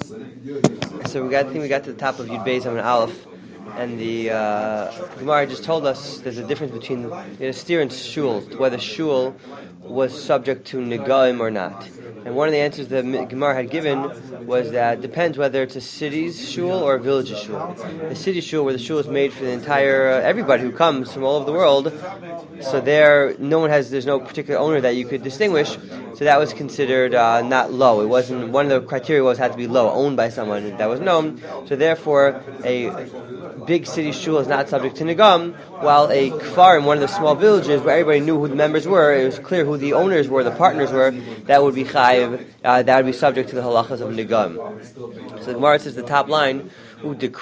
So I think we got to the top of Yud Beis Amud Aleph, and the Gemara just told us there's a difference between a steer and shul, whether shul was subject to negaim or not. And one of the answers the Gemara had given was that it depends whether it's a city's shul or a village's shul. The city shul, where the shul is made for the entire everybody who comes from all over the world, so there's no particular owner that you could distinguish. So that was considered not low. It wasn't, one of the criteria had to be low, owned by someone that was known. So therefore, a big city shul is not subject to negam, while a kfar in one of the small villages where everybody knew who the members were, it was clear who the owners were, the partners were, that would be chayiv, that would be subject to the halachas of negam. So the Gemara says the top line, is it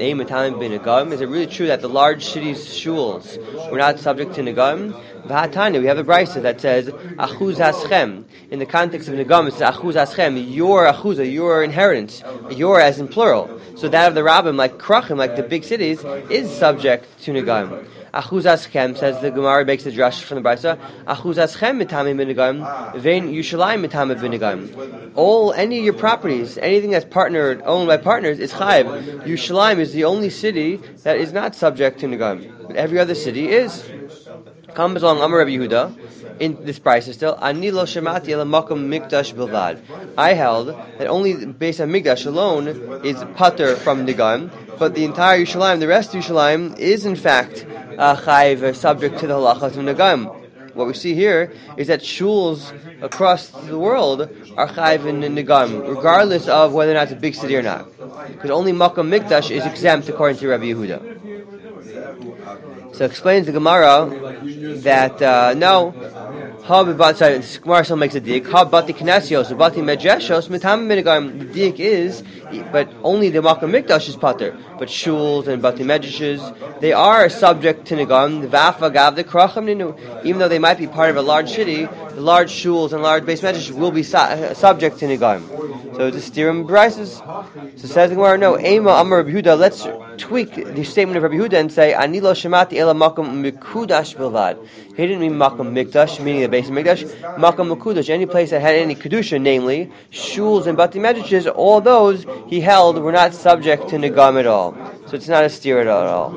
really true that the large cities' shuls were not subject to negam? We have a brisa that says achuz haschem. In the context of negam, it says achuz haschem, your achuza, your inheritance, your as in plural. So that of the rabbim, like krachim, like the big cities, is subject to negam. Achuz haschem, says the Gemara, makes the drush from the brisa. Achuz haschem mitamim b'negam, vein Yushalayim mitamim b'negam. Any of your properties, anything that's owned by partners, is chayiv. Yushalayim is the only city that is not subject to negam, but every other city is. Comes along Amar Rabbi Yehuda in this price still. Ani lo shemati ela makom mikdash bilvad. I held that only based on mikdash alone is pater from negam, but the entire Yerushalayim, the rest of Yerushalayim, is in fact chayiv, subject to the halachas of negam. What we see here is that shuls across the world are chayiv in negam, regardless of whether or not it's a big city or not, because only makom mikdash is exempt according to Rabbi Yehuda. So explains the Gemara that no, the Gemara still makes a dig. Bati knesios, bati medjeshos, mitam minigam. The dig is, but only the makom mikdash is pater. But shuls and bati medjeshes, they are subject to negam. The vafa gav the kracham ninu. Even though they might be part of a large city, the large shuls and large base medjeshes will be subject to negam. So it's a stirum brises. So says the Gemara, no, Ema Amar Rabbi Yehuda. Let's tweak the statement of Rabbi Yehuda and say, Ani lo shemati ela makom mikudash bilvad. He didn't mean makom mikdash, meaning the base of mikdash. Makom mikudash, any place that had any kedusha, namely shuls and bati medrashes, all those he held were not subject to negam at all. So it's not a steer at all.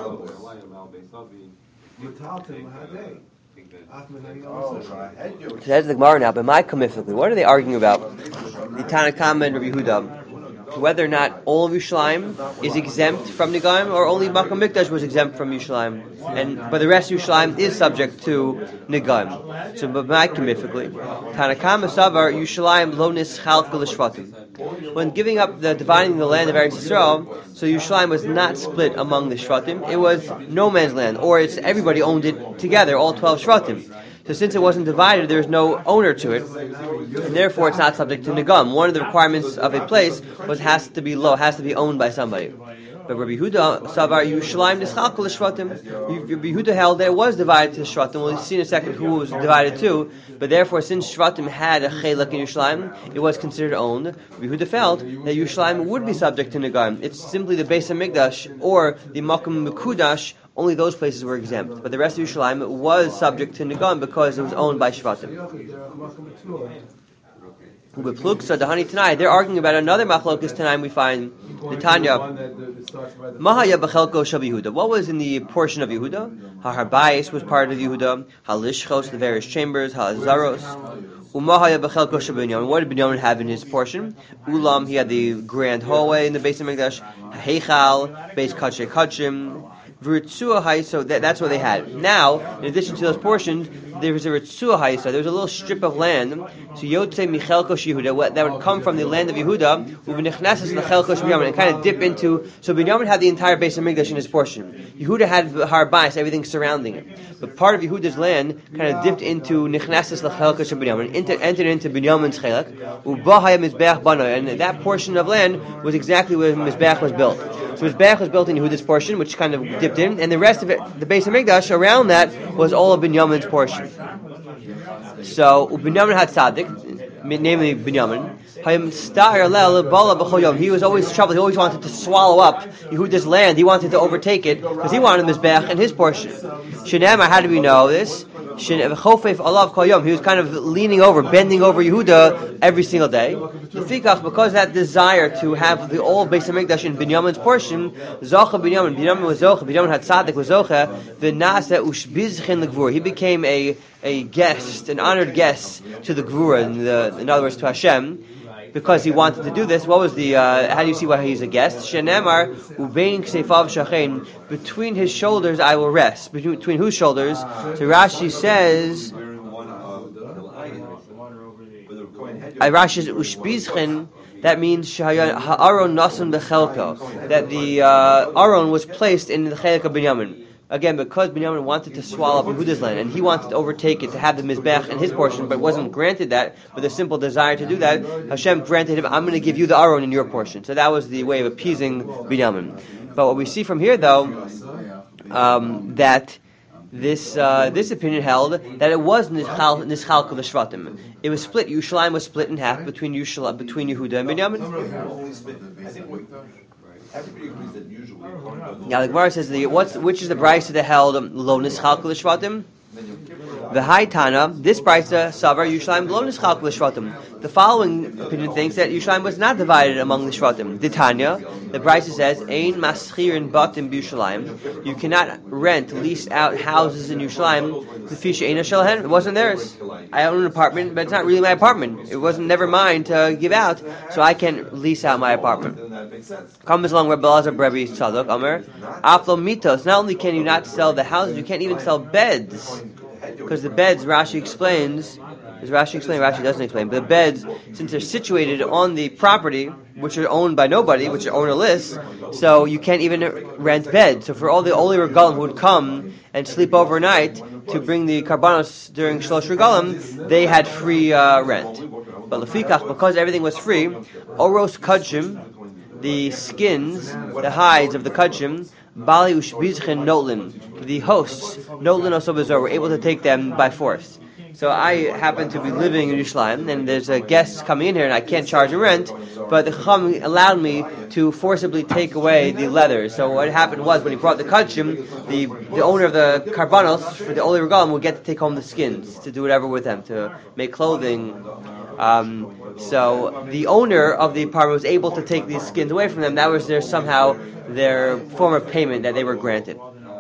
So that's the Gemara now. But my kamifically, what are they arguing about? The Tanakama and Rabbi Yehuda, whether or not all of Yerushalayim is exempt from Negaim, or only Makom Mikdash was exempt from Yerushalayim, but the rest of Yerushalayim is subject to Negaim. So, but my kamifically, Tanakama Savar Yerushalayim lo nischalka l'shvatim. When giving up dividing the land of Eretz Yisrael, so Yerushalayim was not split among the Shvatim. It was no man's land, or everybody owned it together, all 12 Shvatim. So since it wasn't divided, there is no owner to it, and therefore it's not subject to negam. One of the requirements of a place has to be owned by somebody. But Rabbi Yehuda Savar Yerushalayim nischalka l'shvatim. Rabbi Yehuda held that it was divided to Shvatim. We'll see in a second who it was divided to. But therefore, since Shvatim had a chelak in Yerushalayim, it was considered owned. Rabbi Yehuda felt that Yerushalayim would be subject to negam. It's simply the Beis HaMikdash or the Makom Mekudash. Only those places were exempt, but the rest of Yerushalayim was subject to negam because it was owned by Shvatim. They're arguing about another machlokas tonight. We find the Tanya. Mahaya b'chelko shel Yehuda. What was in the portion of Yehuda? Ha'harbayis was part of Yehuda. Ha'lishchos, the various chambers. Ha'azaros. Umahaya b'chelko shel Binyamin. What did Binyamin have in his portion? Ulam, he had the grand hallway in the Beis HaMikdash. Heichal, Beis Kachei Kachim. So that's what they had. Now, in addition to those portions, there was a Ritzua Haisa. There was a little strip of land. So Yotze Michelko Yehuda, that would come from the land of Yehuda, and kind of dip into. So Binyamin had the entire Beis HaMikdash in his portion. Yehuda had Harbais, everything surrounding it. But part of Yehuda's land kind of dipped into Nichnasis L'Chelko Binyamin, entered into Binyamin's Chelak, Ubahaya Mizbeach Bana, and that portion of land was exactly where Mizbeach was built. So Mizbeach was built in Yehuda's portion, which kind of dipped in, and the rest of it, the Beis HaMikdash around that, was all of Binyamin's portion. So Binyamin had tzaddik, namely Binyamin. He was always troubled. He always wanted to swallow up Yehuda's land. He wanted to overtake it because he wanted Mizbeach and his portion. Shenema, how do we know this? He was kind of leaning over, bending over Yehuda every single day. Because that desire to have the old Beis Hamikdash in Binyamin's portion, Binyamin was Zocha, Binyamin had Tzaddik was Zocha, V'nasa ushbizchen l'gvura. He became a guest, an honored guest to the Gvura, in other words to Hashem, because he wanted to do this. What was the, how do you see why he's a guest? Shenemar, ubein kseifav shachein, between his shoulders I will rest. Between whose shoulders? So Rashi says, Rashi says, ushbizchen, that means ha'aron nasun bechelko, that the Aron was placed in the Chelek of Binyamin. Again, because Binyamin wanted to swallow up Yehuda's land, and he wanted to overtake it, to have the Mizbech in his portion, but wasn't granted that, with a simple desire to do that, Hashem granted him, I'm going to give you the Aron in your portion. So that was the way of appeasing Binyamin. But what we see from here, though, that this opinion held that it was Nischalk of the Shvatim. It was split. Yerushalayim was split in half between Yehuda and Binyamin. Everybody agrees that usually. Now the Gemara says which is the brayso that held lo nischalku l'shvatim? The High Tana, this brayso savar Yerushalayim lo nischalku l'shvatim. The following opinion thinks that Yerushalayim was not divided among the Shvatim. The Tanya, the brayso says ein maschirin batim b'Yerushalayim. You cannot lease out houses in Yerushalayim. The fisha eina shelhen. It wasn't theirs. I own an apartment, but it's not really my apartment. It wasn't never mine to give out, so I can't lease out my apartment. Comes along Rabbi Elazar Brevi Tzadok Amar Aflo mitos. Not only can you not sell the houses, you can't even sell beds, because the beds, Rashi explains. Rashi doesn't explain. But the beds, since they're situated on the property, which are owned by nobody, which are ownerless, so you can't even rent beds. So for all the Oli Regalim who would come and sleep overnight to bring the Karbanos during Shlosh Regalim, they had free rent. But Lefikach, because everything was free, Oros Kudshim, the skins, the hides of the Kudshim, Bali Ushbizchen Notlin, the hosts, Notlin also were able to take them by force. So I happen to be living in Yerushalayim, and there's a guest coming in here, and I can't charge a rent, but the Chacham allowed me to forcibly take away the leather. So what happened was, when he brought the Kudshim, the owner of the Karbanos, for the Oli Regalim, would get to take home the skins, to do whatever with them, to make clothing. So the owner of the apartment was able to take these skins away from them. That was their form of payment that they were granted.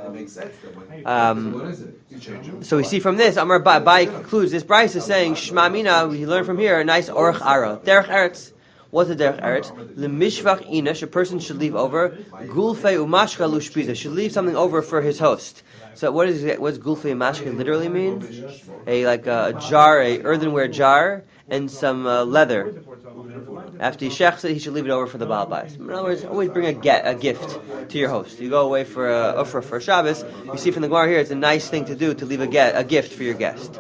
So we see from this, Amar Bai concludes, this Bryce is saying, Shema Mina, we learn from here, a nice Orach Ara. Derech Eretz. What's a Derech Eretz? L'mishvach inash, a person should leave over, Gulfei umashka lushpiza, should leave something over for his host. So what does Gulfei umashka literally mean? A jar, a earthenware jar, and some leather. After he shechs it, he should leave it over for the Baal Bais. In other words, always bring a gift to your host. You go away for Shabbos, you see from the Gemara here, it's a nice thing to do, to leave a gift for your guest.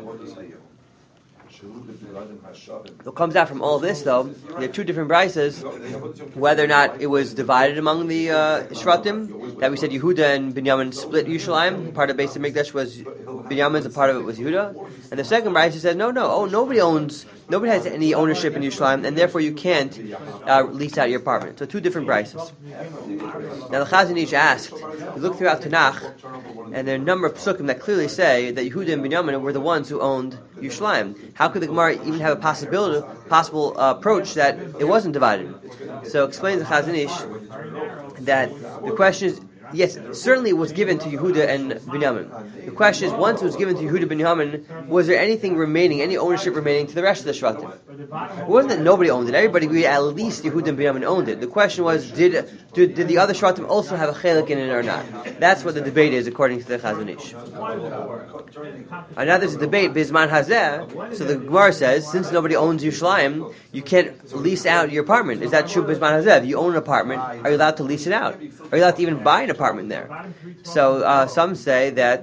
What comes out from all this, though, there are two different brises, whether or not it was divided among the Shvatim, that we said Yehuda and Binyamin split Yerushalayim, part of Beis Hamikdash was Binyamin's, a part of it was Yehuda, and the second brise said, nobody has any ownership in Yerushalayim, and therefore you can't lease out your apartment. So two different brises. Now the Chazon Ish asked, we look throughout Tanakh, and there are a number of psukim that clearly say that Yehuda and Binyamin were the ones who owned Yerushalayim. How could the Gemara even have a possible approach that it wasn't divided? So explains the Chazon Ish that the question is, yes, certainly it was given to Yehuda and Binyamin. The question is, once it was given to Yehuda and Binyamin, was there anything remaining, any ownership remaining to the rest of the Shvatim? It wasn't that nobody owned it. Everybody agreed at least Yehuda and Binyamin owned it. The question was, did the other Shvatim also have a chelik in it or not? That's what the debate is, according to the Chazon Ish. And now there's a debate, Bizman Hazeh, so the Gemara says, since nobody owns Yerushalayim, you can't lease out your apartment. Is that true, Bizman Hazeh? If you own an apartment, are you allowed to lease it out? Are you allowed to even buy an apartment there? So some say that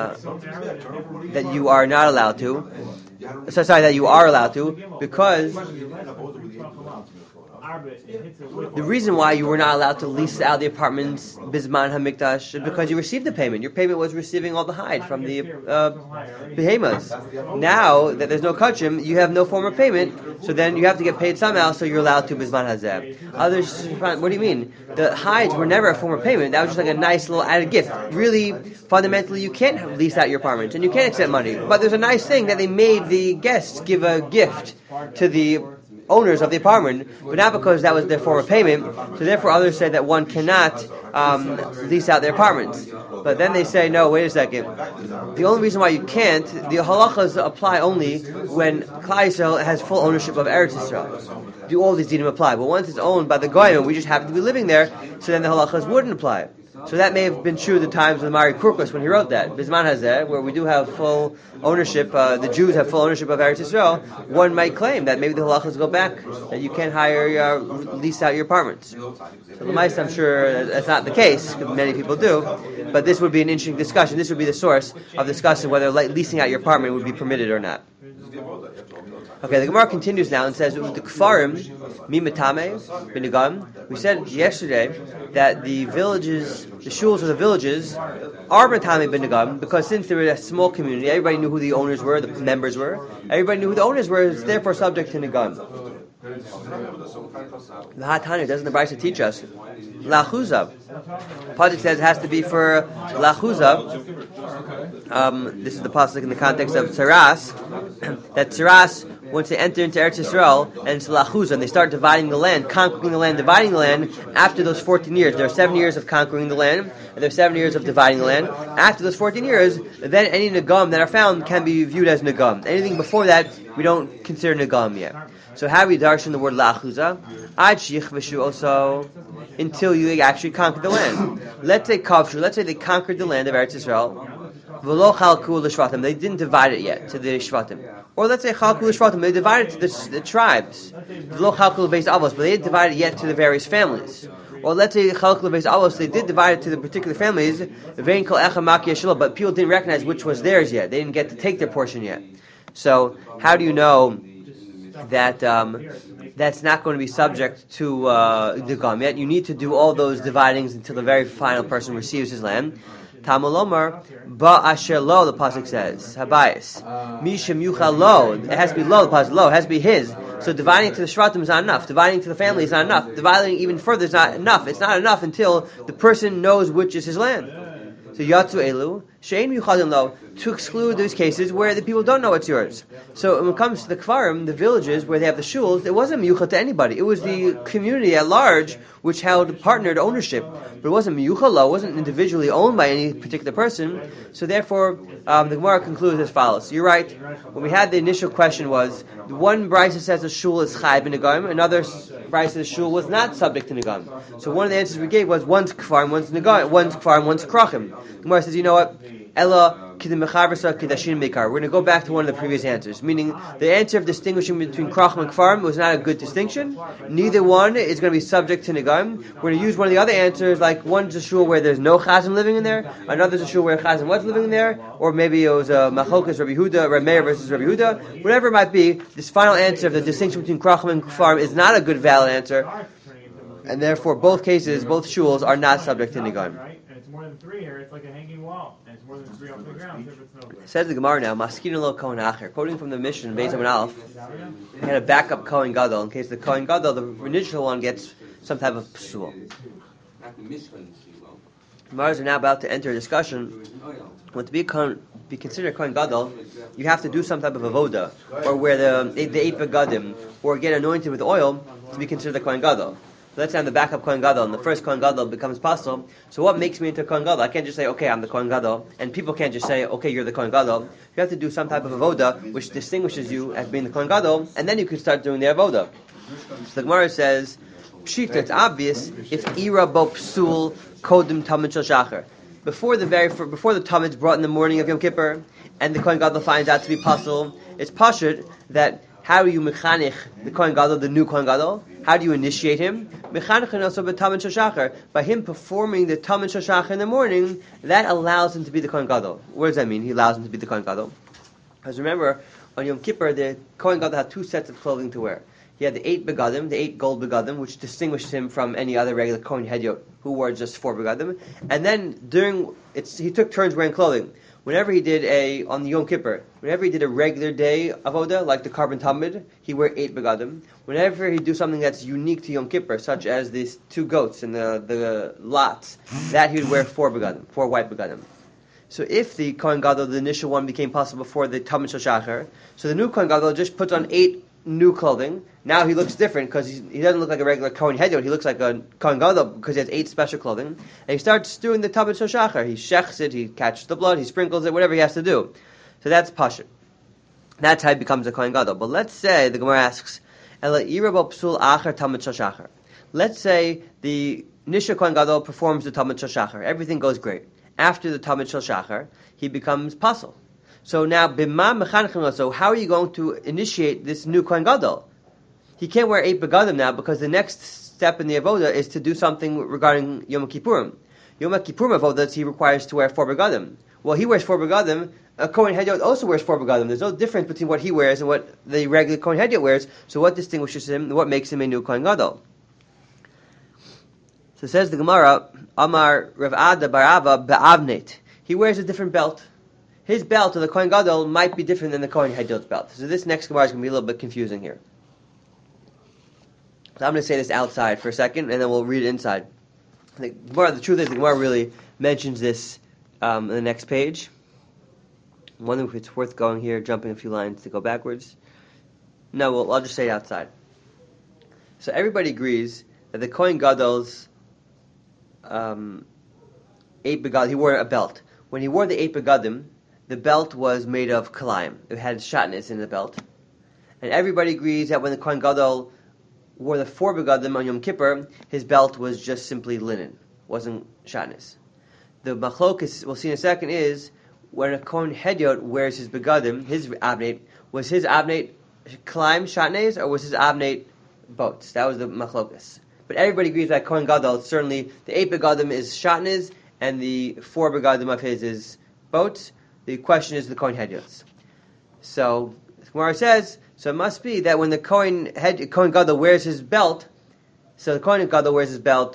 you are not allowed to. That you are allowed to, because The reason why you were not allowed to lease out the apartments Bisman HaMikdash is because you received the payment. Your payment was receiving all the hide from the behemoths. Now that there's no kachim, you have no form of payment, so then you have to get paid somehow, so you're allowed to Bisman Hazeh. Others, what do you mean? The hides were never a form of payment. That was just like a nice little added gift. Really, fundamentally, you can't lease out your apartment, and you can't accept money. But there's a nice thing that they made the guests give a gift to the owners of the apartment, but not because that was their form of payment. So therefore others say that one cannot lease out their apartments. But then they say, no, wait a second. The only reason why you can't, the halachas apply only when Klal Yisrael has full ownership of Eretz Yisrael. Do all these dinim apply? But once it's owned by the Goyim, we just happen to be living there, so then the halachas wouldn't apply. So that may have been true at the times of the Mari Kurkus when he wrote that. Bisman Hazeh, where we do have full ownership, the Jews have full ownership of Eretz Yisrael, one might claim that maybe the halachas go back, that you can't lease out your apartments. So L'maisa, I'm sure that's not the case, because many people do, but this would be an interesting discussion. This would be the source of discussing whether leasing out your apartment would be permitted or not. Okay, the Gemara continues now and says, the Kfarim, Mimatame, Binagam. We said yesterday that the villages, the shuls of the villages, are Matame Binagam, because since they were a small community, everybody knew who the owners were, the members were. Everybody knew who the owners were, it's therefore subject to Nagam. The Hatana, doesn't the Brisa teach us? Lachuza. Pasuk says it has to be for Lachuza. This is the pasuk in the context of Tzaras. That Tzaras, once they enter into Eretz Yisrael, and it's Lachuza, and they start dividing the land, conquering the land, dividing the land, after those 14 years. There are 7 years of conquering the land, and there are 7 years of dividing the land. After those 14 years, then any Nagam that are found can be viewed as Nagam. Anything before that, we don't consider Nagam yet. So how do we darshan the word Lachuza? Also, until you actually conquer the land. Let's say they conquered the land of Eretz Yisrael. They didn't divide it yet to the Shvatim. Or let's say Chalku Shvatim, they divided it to the tribes. But they didn't divide it yet to the various families. Or let's say Chalku Beis Avos, they did divide it to the particular families, but people didn't recognize which was theirs yet. They didn't get to take their portion yet. So how do you know that that's not going to be subject to the Gam yet? You need to do all those dividings until the very final person receives his land. Tamalomar ba asher lo, the pasuk says habayis misham yuchal lo. It has to be lo. The pasuk lo, it has to be his. So dividing to the shvatim is not enough. Dividing to the family is not enough. Dividing even further is not enough. It's not enough until the person knows which is his land. So yatzu elu shein yuchadim lo, to exclude those cases where the people don't know it's yours. So when it comes to the kfarim, the villages where they have the shuls, it wasn't miyuchad to anybody. It was the community at large which held partnered ownership. But it wasn't miyuchad lo, it wasn't individually owned by any particular person. So therefore, the Gemara concludes as follows. You're right. When we had the initial question was, one brisa says the shul is chayv in Nagam, another brisa the shul was not subject to Nagam. So one of the answers we gave was one's kfarim, one's Nagam, one's kfarim, one's krachim. The Gemara says, you know what? Ella kidim mechavasa kidashin mekar. We're going to go back to one of the previous answers, meaning the answer of distinguishing between krachim and kfarim was not a good distinction. Neither one is going to be subject to Nagam. We're going to use one of the other answers, like one's a shul where there's no chazan living in there, another's a shul where chazan was living in there, or maybe it was a machokas Rabbi Huda, Rabbi Meir versus Rabbi Huda. Whatever it might be, this final answer of the distinction between krachim and kfarim is not a good valid answer, and therefore both cases, both shuls are not subject to Nagam. More than 3 here, it's like a hanging wall, and it's more than 3 off the ground. Says the Gemara now, Maskina lo Kohen Acher, quoting from the Mishnah, Beis Amud Aleph, he had a backup Kohen Gadol in case the Kohen Gadol, the initial one, gets some type of psul. Gemara are now about to enter a discussion. When to be considered a Kohen Gadol, you have to do some type of avoda, or wear the eight begadim, or get anointed with oil to be considered a Kohen Gadol. Let's say I'm the backup Kohen Gadol, and the first Kohen Gadol becomes pasul. So what makes me into a Kohen Gadol? I can't just say, okay, I'm the Kohen Gadol, and people can't just say, okay, you're the Kohen Gadol. You have to do some type of avoda which distinguishes you as being the Kohen Gadol, and then you can start doing the avoda. So the Gemara says, Pshita, it's obvious, if ira bo psul kodim tamid shel shacher. Before the tamid's brought in the morning of Yom Kippur, and the Kohen Gadol finds out to be pasul, it's pashut that how do you mechanich the Kohen Gadol, the new Kohen Gadol? How do you initiate him? Mechanich also b'tamid shel shacher. By him performing the tamid shel shacher in the morning, that allows him to be the Kohen Gadol. What does that mean? He allows him to be the Kohen Gadol. Because remember, on Yom Kippur, the Kohen Gadol had 2 sets of clothing to wear. He had the 8 begadim, the 8 gold begadim, which distinguished him from any other regular Kohen Hedyot who wore just 4 begadim. And then he took turns wearing clothing. Whenever he did on the Yom Kippur, whenever he did a regular day avoda, like the Karban Tamid, he wore 8 begadim. Whenever he do something that's unique to Yom Kippur, such as these 2 goats and the lots, that he would wear 4 begadim, 4 white begadim. So if the Kohen Gadol, the initial one, became possible before the Tamid Shel Shachar, so the new Kohen Gadol just puts on 8 new clothing. Now he looks different because he doesn't look like a regular Kohen Hedyot. He looks like a Kohen Gadol because he has 8 special clothing. And he starts doing the Tamid Shel Shachar. He shechs it, he catches the blood, he sprinkles it, whatever he has to do. So that's Pashut. That's how he becomes a Kohen Gadol. But let's say, the Gemara asks, Ela irabo psul acher Tamid Shel Shachar. Let's say the initial Kohen Gadol performs the Tamid Shel Shachar. Everything goes great. After the Tamid Shel Shachar, he becomes Pasul. So now, so how are you going to initiate this new Kohen Gadol? He can't wear 8 begadim now because the next step in the avoda is to do something regarding Yom Kippurim. Yom Kippurim avoda, he requires to wear 4 begadim. Well, he wears 4 begadim. A Kohen Hedyot also wears 4 begadim. There's no difference between what he wears and what the regular Kohen Hedyot wears. So what distinguishes him? What makes him a new Kohen Gadol? So says the Gemara, Amar Rav Ada bar Ava be'avnet. He wears a different belt. His belt of the Kohen Gadol might be different than the Kohen Hedyot's belt. So this next Gemara is going to be a little bit confusing here. So I'm going to say this outside for a second, and then we'll read it inside. The truth is, the Gemara really mentions this in the next page. I'm wondering if it's worth going here, jumping a few lines to go backwards. No, well, I'll just say it outside. So everybody agrees that the Kohen Gadol's 8 begadim, he wore a belt. When he wore the 8 begadim, the belt was made of kalayim. It had shatnez in the belt. And everybody agrees that when the Kohen Gadol wore the 4 begadim on Yom Kippur, his belt was just simply linen, wasn't shatnez. The machlokes, we'll see in a second, is when a Kohen Hedyot wears his begadim, his abnate, was his abnate kalayim shatnez, or was his abnate boats? That was the machlokes. But everybody agrees that Kohen Gadol, certainly the 8 begadim is shatnez, and the 4 begadim of his is boats. The question is the Kohen Hedyots. So, Gemara says, so it must be that when the Kohen Gadol wears his belt, so the Kohen Gadol wears his belt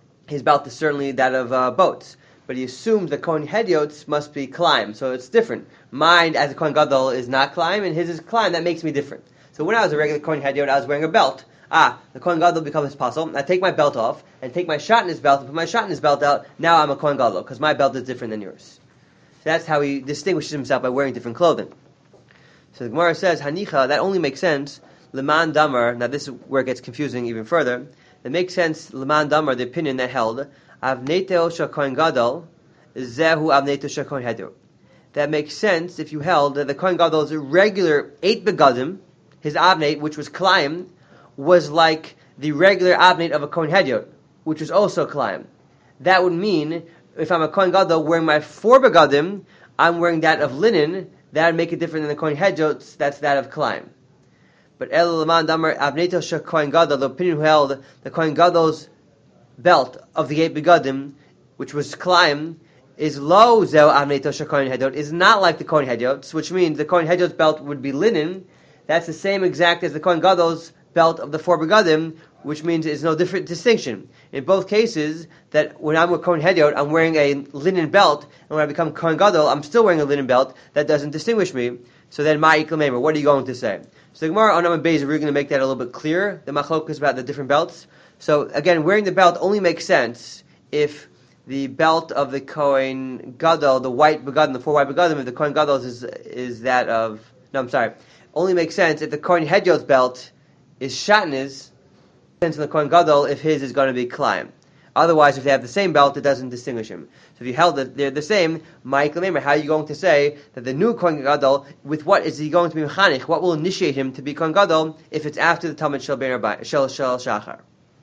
is certainly that of boats. But he assumes the Kohen Hedyots must be climb, so it's different. Mine, as a Kohen Gadol, is not climb, and his is climb. That makes me different. So when I was a regular Kohen Hedyot, I was wearing a belt. The Kohen Gadol becomes Pasul. I take my belt off, and take my shatnez belt, and put my shatnez belt out. Now I'm a Kohen Gadol, because my belt is different than yours. That's how he distinguishes himself, by wearing different clothing. So the Gemara says, Hanicha, that only makes sense, Leman Damar, now this is where it gets confusing even further, it makes sense, Leman Damar, the opinion that held, Avneteo Shakohen Gadol, Zehu Avneteo Shakohen Hedyot. That makes sense if you held that the Kohen Gadol's regular 8 begadim, his avnate, which was Kalayim, was like the regular avnate of a Kohen Hedyot, which was also Kalayim. That would mean, if I'm a Kohen Gadol wearing my 4 begadim, I'm wearing that of linen. That would make it different than the Kohen Hedyot. That's that of Kalayim. But El Laman Damar Avneto Shel Kohen Gadol, the opinion who held the Kohen Gadol's belt of the 8 begadim, which was Kalayim, is lo zeo Avneto Shel Kohen Hedyot, is not like the Kohen Hedyot, which means the Kohen Hedyot's belt would be linen. That's the same exact as the Kohen Gadol's belt of the 4 begadim, which means there's no different distinction. In both cases, that when I'm a Kohen Hedyot, I'm wearing a linen belt, and when I become Kohen Gadol, I'm still wearing a linen belt. That doesn't distinguish me. So then, Ma'ikal Meimer, what are you going to say? So the Gemara on Amud Beis, we're going to make that a little bit clearer. The machlok is about the different belts. So again, wearing the belt only makes sense if the belt of the Kohen Gadol, the white begadim, the 4 white begadim, if the Kohen Gadol is that of... No, I'm sorry. Only makes sense if the Kohen Hedyot's belt is shatnez, sense in the Kohen Gadol if his is going to be Kalayim. Otherwise, if they have the same belt, it doesn't distinguish him. So if you held that they're the same, Michael Meimer, how are you going to say that the new Kohen Gadol, with what is he going to be mechanich? What will initiate him to be Kohen Gadol if it's after the Talmud Shel Shachar?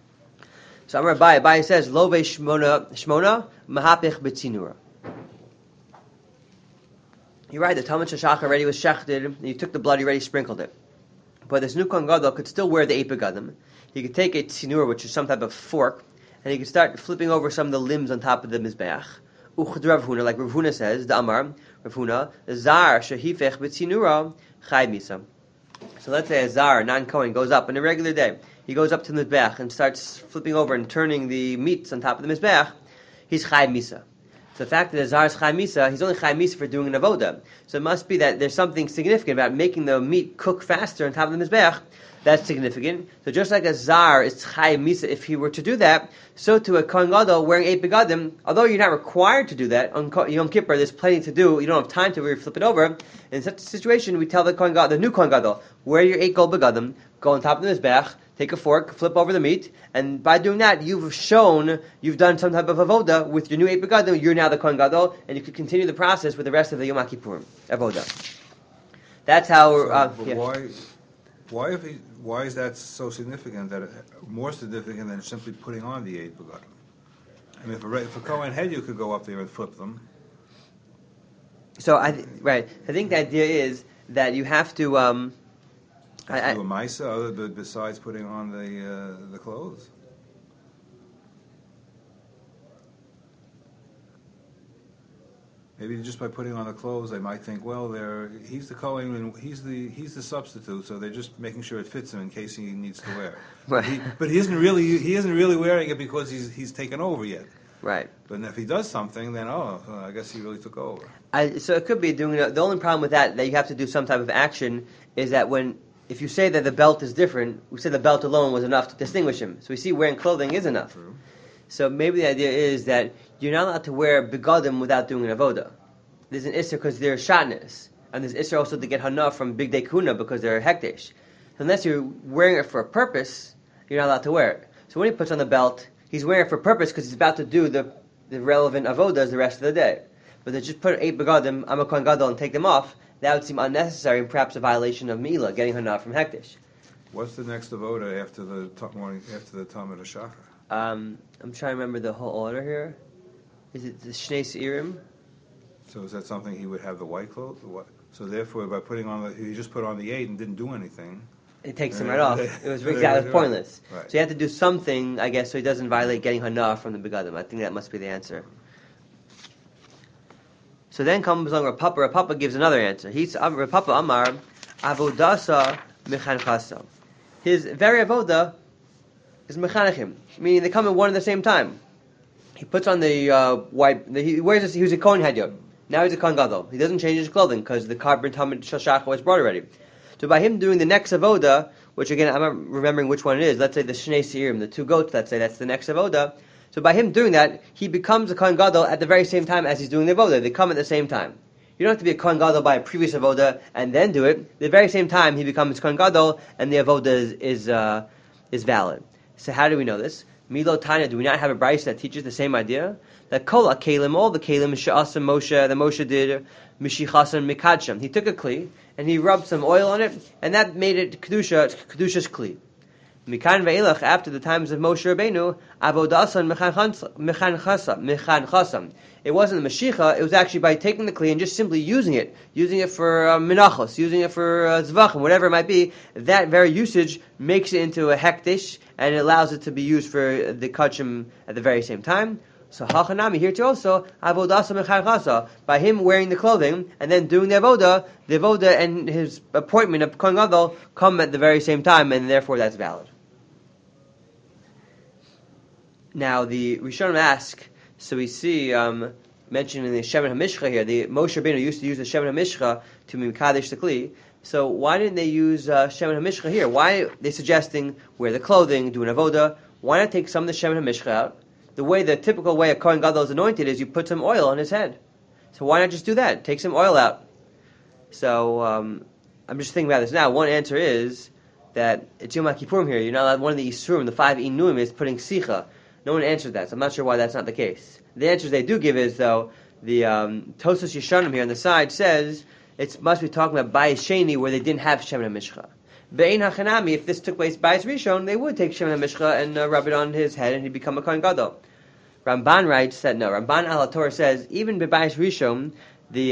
So Amar Abai says, Lo Shmona Mahapich B'Tzinura. You're right, the Talmud Shel Shachar already was shechted, and you took the blood, you already sprinkled it. But this new Kohen Gadol could still wear the 8 begadim. He could take a tzinur, which is some type of fork, and he could start flipping over some of the limbs on top of the mizbeach. Uchad Rav Huna, like Rav Huna says, the Amar, Rav Huna, Zar shehifech b'tzinura chai misa. So let's say a Zar, a non-Kohen, goes up on a regular day. He goes up to the Mizbech and starts flipping over and turning the meats on top of the Mizbech. He's Chai Misa. So the fact that the Zar is Chai Misa, he's only Chai Misa for doing an avoda. So it must be that there's something significant about making the meat cook faster on top of the Mizbech. That's significant. So just like a Zar is Chai Misa if he were to do that, so to a Kohen Gadol wearing 8 begadim, although you're not required to do that, on Yom Kippur there's plenty to do, you don't have time to really flip it over. In such a situation, we tell the Kohen Gadol, the new Kohen Gadol, wear your 8 gold begadim, go on top of the Mizbech, take a fork, flip over the meat, and by doing that, you've shown you've done some type of avoda with your new 8 begadim. You're now the Kohen Gadol, and you could continue the process with the rest of the Yom Kippurim avoda. That's how. Why is that so significant? More significant than simply putting on the 8 begadim? I mean, if a Kohen head, you could go up there and flip them. So I think the idea is that you have to. Do a Maisa besides putting on the clothes? Maybe just by putting on the clothes, they might think, well, he's the Kohen and he's the substitute, so they're just making sure it fits him in case he needs to wear it. Right. But he isn't really wearing it because he's taken over yet. Right. But if he does something, then I guess he really took over. So it could be doing the only problem with that you have to do some type of action is that if you say that the belt is different, we say the belt alone was enough to distinguish him. So we see wearing clothing is enough. True. So maybe the idea is that you're not allowed to wear begadim without doing an avoda. There's an isser because they're shatnez, and there's isser also to get hana from big day kuna because they're hekdesh. So unless you're wearing it for a purpose, you're not allowed to wear it. So when he puts on the belt, he's wearing it for a purpose because he's about to do the relevant avodas the rest of the day. But to just put 8 begadim, I'm a kohen gadol, and take them off, that would seem unnecessary and perhaps a violation of Mila, getting hana from hekdesh. What's the next avoda after the Talmud HaShachar? I'm trying to remember the whole order here. Is it the Shnei Seirim? So is that something he would have the white clothes? So therefore, by putting on he just put on the 8 and didn't do anything. It takes him right off. It was exactly pointless. Right. So you have to do something, I guess, so he doesn't violate getting hana from the begadim. I think that must be the answer. So then comes along Rav Papa. Rav Papa gives another answer. Rav Papa Amar Avodasa Mechanchasa. His very avoda is mechanechim, meaning they come at one at the same time. He puts on the white. He wears this. He was a kohen hadyot. Now he's a kohen gadol. He doesn't change his clothing because the carbon Talmud Shachar was brought already. So by him doing the next avoda, which again I'm not remembering which one it is. Let's say the Shnei Seirim, the 2 goats. Let's say that's the next avoda. So by him doing that, he becomes a kohen gadol at the very same time as he's doing the avoda. They come at the same time. You don't have to be a kohen gadol by a previous avoda and then do it. The very same time he becomes kohen gadol and the avoda is valid. So how do we know this? Milo Tanya, do we not have a brayso that teaches the same idea? That kol kalim, all the kalim she'asa Moshe, that Moshe did, mishichasan mikadsham. He took a kli and he rubbed some oil on it, and that made it kedusha's kli. Mikan ve'elach, after the times of Moshe Rabbeinu, avodasan mechanchasam. It wasn't the Mashiach, it was actually by taking the kli and just simply using it for menachos, using it for zvachim, whatever it might be. That very usage makes it into a hektish, and it allows it to be used for the kachim at the very same time. So hachanami here too also avodasa mechanchasa, by him wearing the clothing and then doing the avoda and his appointment of kohen gadol come at the very same time, and therefore that's valid. Now the Rishonim ask. So we see mentioned in the Shemen HaMishcha here, the Moshe Rabbeinu used to use the Shemen HaMishcha to mikadesh the kli. So why didn't they use Shemen HaMishcha here? Why are they suggesting wear the clothing, do an avoda? Why not take some of the Shemen HaMishcha out? The typical way a Kohen Gadol is anointed is you put some oil on his head. So why not just do that? Take some oil out. So I'm just thinking about this now. One answer is that it's Yom Kippurim here. You're not allowed, one of the Isurim, the 5 Inuim, is putting sicha. No one answered that, so I'm not sure why that's not the case. The answers they do give is, though, the Tosas Yeshanim here on the side says it must be talking about Bayis Sheni where they didn't have Shemen HaMishcha. Be'ein HaChanami, if this took place Bayis Rishon, they would take Shemen HaMishcha and rub it on his head and he'd become a Kohen Gadol. Ramban writes that no. Ramban al Torah says even Bayis Rishon, the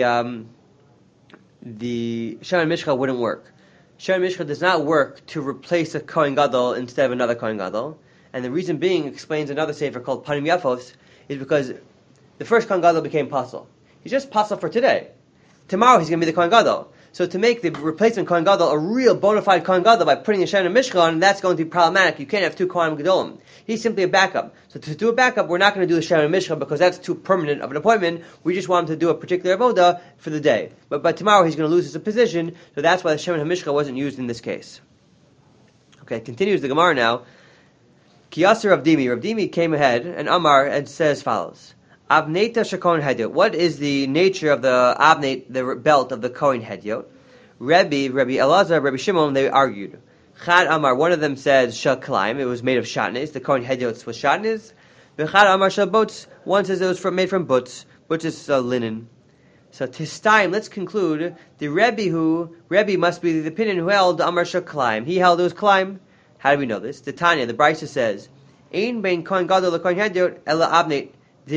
Shemen HaMishcha wouldn't work. Shemen HaMishcha does not work to replace a Kohen Gadol instead of another Kohen Gadol. And the reason being, explains another sefer called Panim Yafos, is because the first Kohen Gadol became Pasal. He's just Pasal for today. Tomorrow he's going to be the Kohen Gadol. So to make the replacement Kohen Gadol a real bona fide Kohen Gadol by putting a Shem in Mishkan, that's going to be problematic. You can't have two Kohen Gadolim. He's simply a backup. So to do a backup, we're not going to do the Shem in Mishkan because that's too permanent of an appointment. We just want him to do a particular avoda for the day. But by tomorrow he's going to lose his position, so that's why the Shem in Mishkan wasn't used in this case. Okay, continues the Gemara now. Kiyasir Rav Dimi came ahead and Amar and says as follows. Abneta Shakon Hedyot. What is the nature of the abnate, the belt of the Kohen Hedyot? Rabbi Elazar, Rabbi Shimon, they argued. Chad Amar, one of them said Shal Klaim, it was made of shatnez. The Kohen Hedyot was shatnez. Chad Amar Shal Bots, one says it was made from bots, which is linen. So Tistaim, let's conclude. The Rabbi must be the opinion who held Amar Shal Klaim. He held it was Klaim. How do we know this? The Tanya, the Brisa says, Ein bein Kohen Gadol le Kohen Hedyot ela abnate.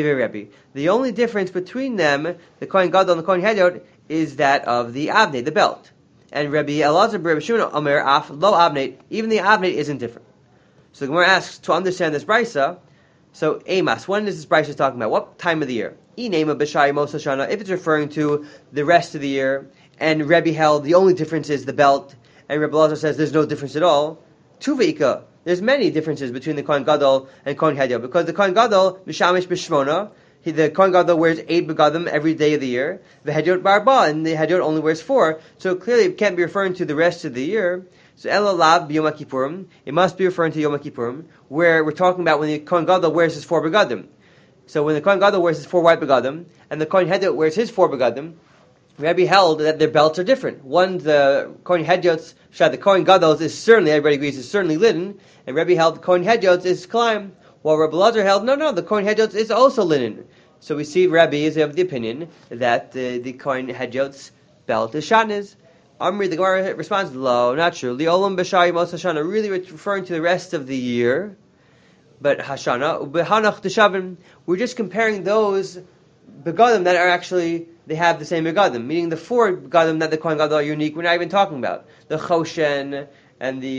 The only difference between them, the Kohen Gadol and the Kohen Hedyot, is that of the abnate, the belt. And Rabbi Elazar, Rabbi Shimon, Omer, Af, lo abnate, even the abnate isn't different. So the Gemara asks, to understand this brisa, so Amos, when is this brisa talking about? What time of the year? Inema b'shai mos hashana, if it's referring to the rest of the year, and Rabbi held the only difference is the belt, and Rabbi Elazar says there's no difference at all, Tuveika, there's many differences between the Kohen Gadol and Kohen Hedyot, because the Kohen Gadol, Mishamish B'Shmona, the Kohen Gadol wears 8 begadim every day of the year, the Hedyot Barba, and the Hedyot only wears 4, so clearly it can't be referring to the rest of the year. So Elalav B'Yom HaKippurim, it must be referring to Yom HaKippurim, where we're talking about when the Kohen Gadol wears his 4 begadim. So when the Kohen Gadol wears his 4 white begadim, and the Kohen Hedyot wears his 4 begadim, Rabbi held that their belts are different. One, the Kohen Hedyot's, the Kohen Gadol's is certainly, everybody agrees, is certainly linen, and Rabbi held the Kohen Hedyot's is klaim, while Rabbi Elazar held, no, the Kohen Hedyot's is also linen. So we see Rabbi is of the opinion that the Kohen Hedyot's belt is shatnez. Amri, the Gemara responds, lo, not true. Li'olam b'shai mos hashana, really referring to the rest of the year, but hashana, b'hanach t'shavim, we're just comparing those begadim that are actually, they have the same begadim, meaning the 4 begadim that the Kohen Gadol are unique, we're not even talking about. The Choshen and the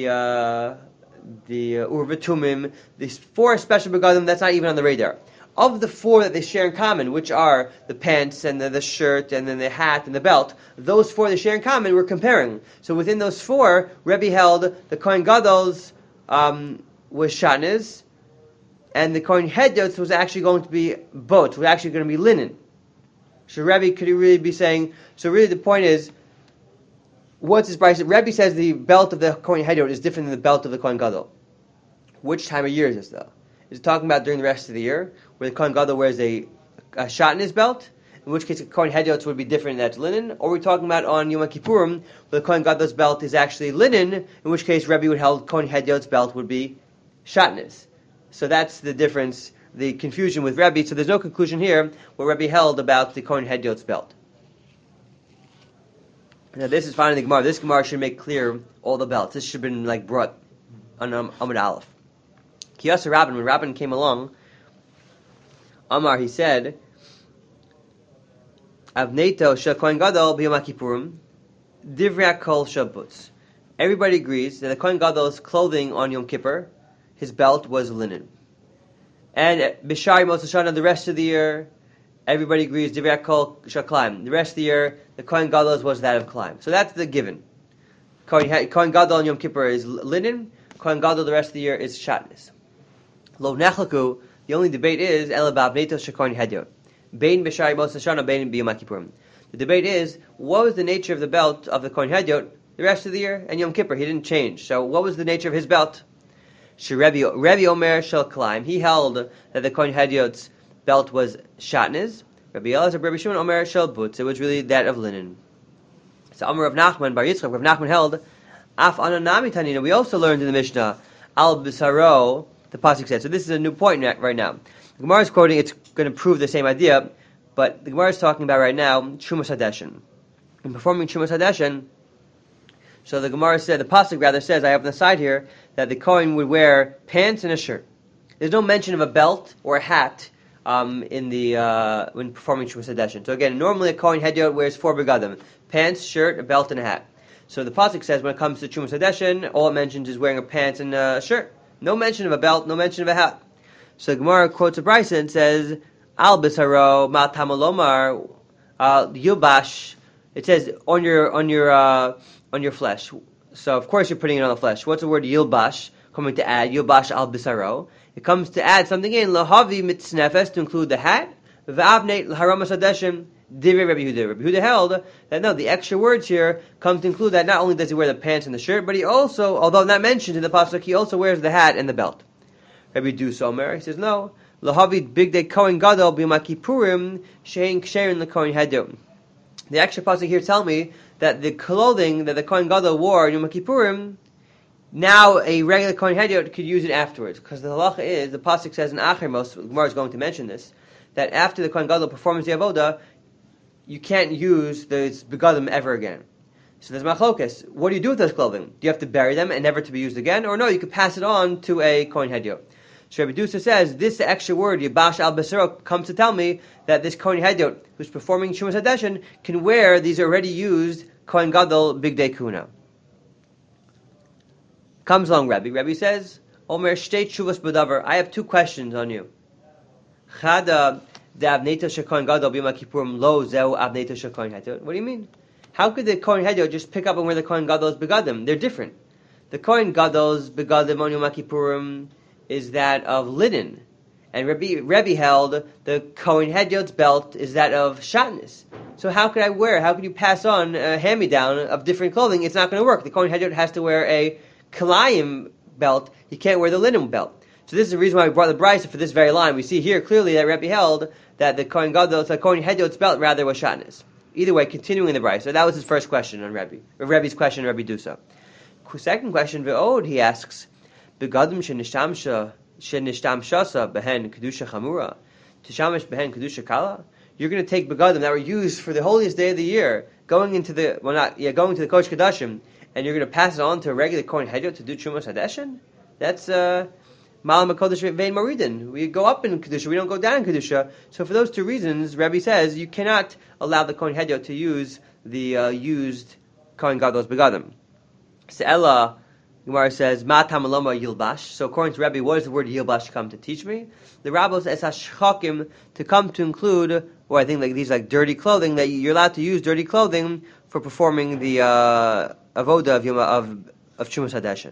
Urvatumim, these 4 special begadim, that's not even on the radar. Of the 4 that they share in common, which are the pants and the shirt and then the hat and the belt, those 4 they share in common, we're comparing. So within those 4, Rebbe held the Kohen Gadol's was shatnez, and the Kohen Hedyot's was actually going to be both, was actually going to be linen. So Rebbe could really be saying, so really the point is, what's his price? Rebbe says the belt of the Kohen Hedyot is different than the belt of the Kohen Gadol. Which time of year is this though? Is it talking about during the rest of the year, where the Kohen Gadol wears a shatnez belt, in which case the Kohen Hedyot's would be different, that's linen, or we're talking about on Yom Kippurim, where the Kohen Gadol's belt is actually linen, in which case Rebbe would held Kohen Hedyot's belt would be shatnez. So that's the difference, the confusion with Rebbe. So there's no conclusion here where Rebbe held about the Kohen Hedyot's belt. Now this is finally the Gemara. This Gemara should make clear all the belts. This should have been brought on Amud Aleph. Kiyasa Rabban, when Rabban came along, Amar, he said, Avneto shel Kohen Gadol b'Yom HaKippurim, Divrei Kol Shabutz. Everybody agrees that the Kohen Gadol's clothing on Yom Kippur, his belt was linen. And B'Shai Mos Hashana, the rest of the year, everybody agrees, Divrei Kol Shel Klaim. The rest of the year, the Kohen Gadol's was that of Klaim. So that's the given. Kohen Gadol on Yom Kippur is linen, Kohen Gadol the rest of the year is shatnez. Lo nechlaku, the only debate is elabab netos shekohen hedyot. Bein b'shai mos hashana, bein b'yom kippurim. The debate is, what was the nature of the belt of the Kohen Hedyot the rest of the year? And Yom Kippur, he didn't change. So what was the nature of his belt? Rebbe Omer shel Klaim. He held that the Kohen Hedyot's belt was shatnez. Rabbi Elazar, Rabbi Shimon Omer shel Butz. It was really that of linen. So Amar Rav Nachman Bar Yitzchak, Rav Nachman held, Af ananami tanina. We also learned in the Mishnah, Al B'saro, the pasuk said. So this is a new point right now. The Gemara is quoting, it's going to prove the same idea, but the Gemara is talking about right now Trumas Hadeshin. In performing Trumas Hadeshin, so the Gemara said, the pasuk rather says, I have on the side here, that the Kohen would wear pants and a shirt. There's no mention of a belt or a hat in the when performing Trumas Hadeshin. So again, normally a Kohen Hedyot wears 4 begadim: pants, shirt, a belt, and a hat. So the pasuk says when it comes to Trumas Hadeshin, all it mentions is wearing a pants and a shirt. No mention of a belt, no mention of a hat. So the Gemara quotes a brisa and says, Al B'saro Ma Tamalomar Yubash It says on your flesh. So of course you're putting it on the flesh. What's the word yilbash? Coming to add yilbash al bisaro. It comes to add something in lahavi mitznefes to include the hat. V'avneit l'haramas hadeshim. Divrei Rabbi Yehuda. Rabbi Yehuda held that no, the extra words here come to include that not only does he wear the pants and the shirt, but he also, although not mentioned in the pasuk, he also wears the hat and the belt. Rabbi Dus Omer, he says no. Lahavi big day kohen gadol b'yom kippurim shein ksherin l'kohen hedom. The extra pasuk here tell me that the clothing that the kohen gadol wore in Yom Kippurim, now a regular kohen hediyot could use it afterwards, because the halacha is the pasuk says in Achrimos, the Gemara is going to mention this, that after the kohen gadol performs the avoda, you can't use the begadim ever again. So there's machlokas. What do you do with those clothing? Do you have to bury them and never to be used again, or no, you could pass it on to a kohen hediyot? So Rabbi Dusa says this extra word Yibash al Besero comes to tell me that this kohen hediyot who's performing Shumas Hadeshin can wear these already used kohen gadol big day kuna. Comes along Rabbi. Rabbi says, Omer shtei tshuvas b'davar. I have two questions on you. Chada de avneta shekohen gadol b'yom kippurim lo zeu avneta shekohen hediyot. What do you mean? How could the kohen hediyot just pick up and wear the kohen gadol's begadim? They're different. The kohen gadol's begadim on Yom Kippurim is that of linen, and Rebbe held the kohen hediyot's belt is that of shatnez. So how could you pass on a hand-me-down of different clothing? It's not going to work. The kohen hediyot has to wear a kalayim belt. He can't wear the linen belt. So this is the reason why we brought the brisa for this very line. We see here clearly that Rebbe held that the kohen hediyot's belt rather was shatnez. Either way, continuing the brisa. So that was his first question on Rebbe's question on Rebbe Dusa. Second question, Ve'od, he asks, Begadim shenishtamshasa behen kedusha chamura, tishamish behen kedusha kala. You're going to take begadim that were used for the holiest day of the year, going to the Kodesh Kodashim, and you're going to pass it on to a regular kohen hediyot to do Chumas Hadeshin? That's Malam HaKodesh Vein Moridin. We go up in kedusha, we don't go down in kedusha. So for those two reasons, Rabbi says you cannot allow the kohen hediyot to use the used kohen gadol's begadim. Se'ela, Gemara says, Ma tamaloma yilbash. So according to Rabbi, what does the word yilbash come to teach me? The rabbis es hashchakim to come to include, or I think like these like dirty clothing, that you're allowed to use dirty clothing for performing the avoda of Chumas Hadeshin.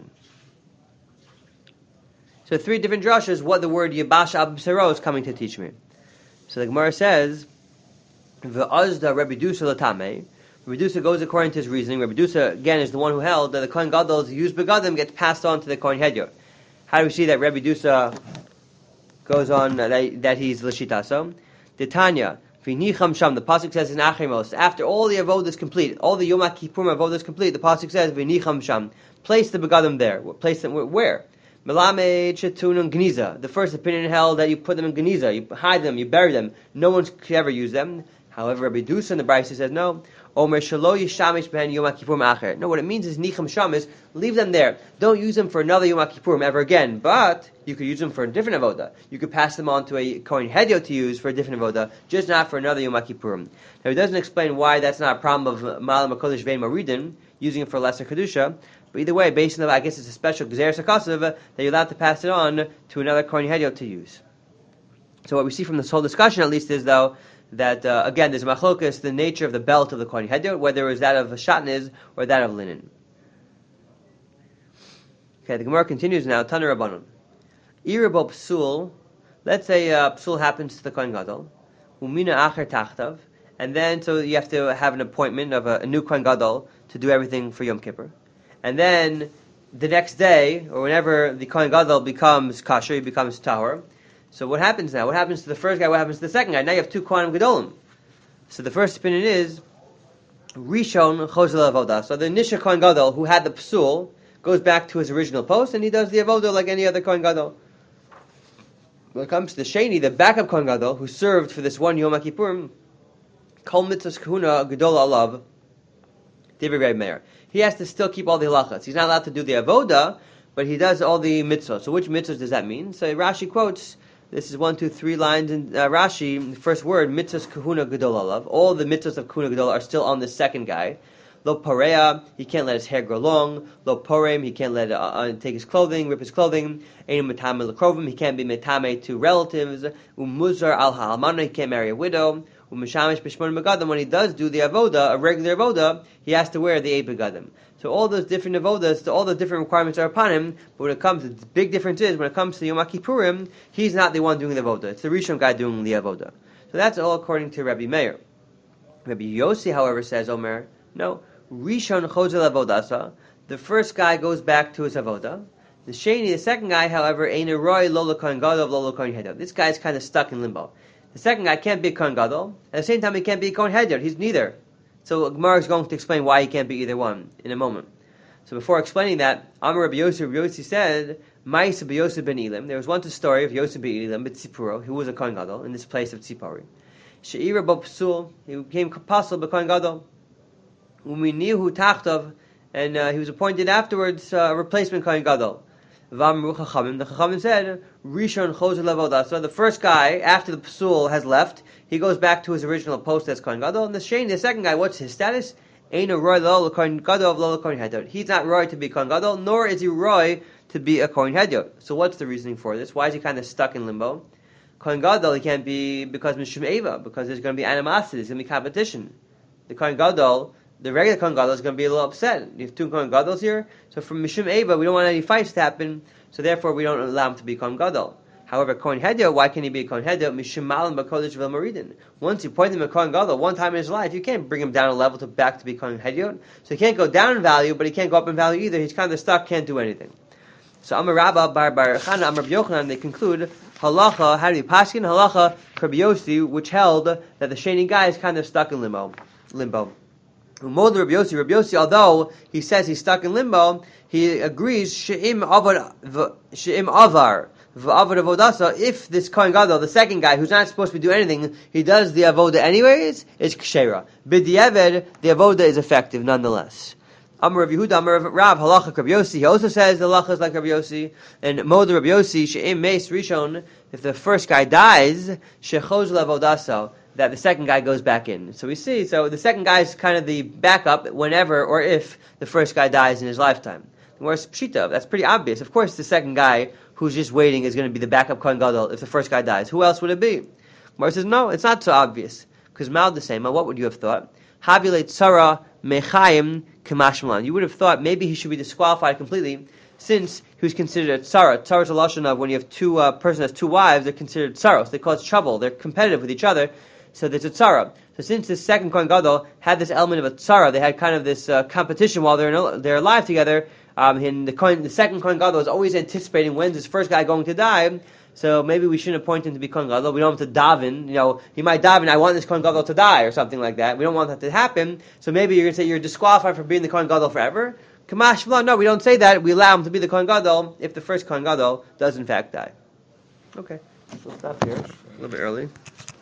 So three different drashas, what the word yibash ab sero is coming to teach me. So the Gemara says, Ve'azda Rabbi Dusa latame. Rabbi Dusa goes according to his reasoning. Rabbi Dusa, again, is the one who held that the kohen gadol's used begadim gets passed on to the kohen hediyot. How do we see that Rabbi Dusa goes on that he's l'shitaso? The Tanya, v'nicham sham. The pasuk says in Achrimos, after all the avodah is complete, all the Yom Kippurim avodah is complete, the pasuk says v'nicham sham. Place the begadim there. Place them where? Melamed shetunun gniza. The first opinion held that you put them in gniza, you hide them, you bury them. No one could ever use them. However, Rabbi Dusa in the Brisa says no. Omer shelo yishamish behen Yom Kippurim acher. No, what it means is nicham sham is leave them there. Don't use them for another Yom Kippurim ever again. But you could use them for a different avoda. You could pass them on to a kohen hediyot to use for a different avoda, just not for another Yom Kippurim. Now he doesn't explain why that's not a problem of Malam HaKodesh Vein Moridin, using it for lesser kedusha. But either way, based on I guess it's a special Gezeres HaKasav that you're allowed to pass it on to another kohen hediyot to use. So what we see from this whole discussion, at least, is though that again there's a machlokas, the nature of the belt of the kohen hediyot, whether it was that of a shatnez or that of linen. Okay, the Gemara continues now. Tana Rabbanon, irabo psul. Let's say psul happens to the kohen gadol, umina acher tachtav, and then so you have to have an appointment of a new kohen gadol to do everything for Yom Kippur, and then the next day or whenever the kohen gadol becomes kasher, he becomes tahor. So what happens now? What happens to the first guy? What happens to the second guy? Now you have two Kohanim Gedolim. So the first opinion is Rishon Chozel Avodah. So the initial Kohen Gadol who had the psul goes back to his original post and he does the avodah like any other Kohen Gadol. When it comes to the Sheni, the backup Kohen Gadol who served for this one Yom Kippurim, Kol Mitzvos Kahuna Gedol Alav, David Rebbe Meir. He has to still keep all the halachas. He's not allowed to do the avodah, but he does all the mitzvahs. So which mitzvahs does that mean? So Rashi quotes. This is 1, 2, 3 lines in Rashi. The first word, mitzvahs kahuna gadol alav. All the mitzvahs of kahuna gadol are still on the second guy. Lo pareya, he can't let his hair grow long. Lo porem, he can't let take his clothing, rip his clothing. Ein metame lekrovim, he can't be metame to relatives. Umuzar al ha'almana, he can't marry a widow. Umeshamish b'shmon begadim. When he does do the avoda, a regular avoda, he has to wear the 8 begadim. So all those different avodas, all the different requirements are upon him. But when it comes, the big difference is when it comes to Yom Kippurim, he's not the one doing the avoda. It's the Rishon guy doing the avoda. So that's all according to Rabbi Meir. Rabbi Yossi, however, says, Omer, no, Rishon chozel avodasa. The first guy goes back to his avoda. The sheni, the second guy, however, ain't a roy lola kohen gadol lola kohen hedor. This guy's kind of stuck in limbo. The second guy can't be a kohen gadol. At the same time, he can't be a kohen hedor. He's neither. So Gemara is going to explain why he can't be either one in a moment. So before explaining that, Amar Rabbi Yossi said, Ma'is Rabbi Yosef ben Elim. There was once a story of Yosef ben Elim, B'tzipuro, who was a kohen gadol in this place of Tzipori. She'ira bo psul, he became pasul b'kohen gadol. Uminihu tachtov, and he was appointed afterwards a replacement kohen gadol. V'amru chachamim, the chachamim said, Rishon chozer levodah. So the first guy, after the pasul has left, he goes back to his original post as kohen gadol. And the sheni, the second guy, what's his status? Ain't a roy lo kohen gadol lo kohen hedor. He's not roy to be kohen gadol, nor is he roy to be a kohen hedor. So what's the reasoning for this? Why is he kind of stuck in limbo? Kohen gadol he can't be because mishum eva, because there's going to be animosity, there's going to be competition. The kohen gadol, the regular kohen gadol is going to be a little upset. You have two kohen gadols here, so from mishum eva we don't want any fights to happen, so therefore we don't allow him to be kohen gadol. However, kohen hedor, why can he be a kohen hedor? Mishum malam b'kodesh v'maridin. Once you point him a kohen gadol one time in his life, you can't bring him down a level to back to be kohen hedor. So he can't go down in value, but he can't go up in value either. He's kind of stuck, can't do anything. So Amar Rabba bar Chana Amar Yochanan, they conclude halacha, how do you paskin halacha Rabbi Yossi, which held that the sheni guy is kind of stuck in limbo. Umod Rabbi Yossi, although he says he's stuck in limbo, he agrees she'im avar v'avodah. If this kohen gadol, the second guy who's not supposed to do anything, he does the avoda anyways, it's kshera. B'diavad, the avoda is effective nonetheless. Amar Rav Yehuda, Amar Rav, halacha Rabbi Yossi. He also says the halacha is like Rabbi Yossi. And Mod Rabbi Yossi, she'im meis rishon, if the first guy dies, shechoz levodasa, that the second guy goes back in. So we see, so the second guy is kind of the backup whenever or if the first guy dies in his lifetime. Whereas pshita, that's pretty obvious. Of course, the second guy who's just waiting is going to be the backup kohen gadol if the first guy dies. Who else would it be? Gemara says no, it's not so obvious because Mal the same. What would you have thought? Havile tzara mechayim kamashmalan. You would have thought maybe he should be disqualified completely, since he was considered a tzara. Tzara is a lashon of when you have two person has two wives, they're considered tzaros. They cause trouble. They're competitive with each other, so there's a tzara. So since this second kohen gadol had this element of a tzara, they had kind of this competition while they're alive together. And the second kohen gadol is always anticipating when's this first guy going to die. So maybe we shouldn't appoint him to be kohen gadol. We don't have to daven. He might daven, I want this kohen gadol to die, or something like that. We don't want that to happen. So maybe you're going to say you're disqualified from being the kohen gadol forever. Kamash v'la, no, we don't say that. We allow him to be the kohen gadol if the first kohen gadol does in fact die. Okay, we'll stop here. A little bit early.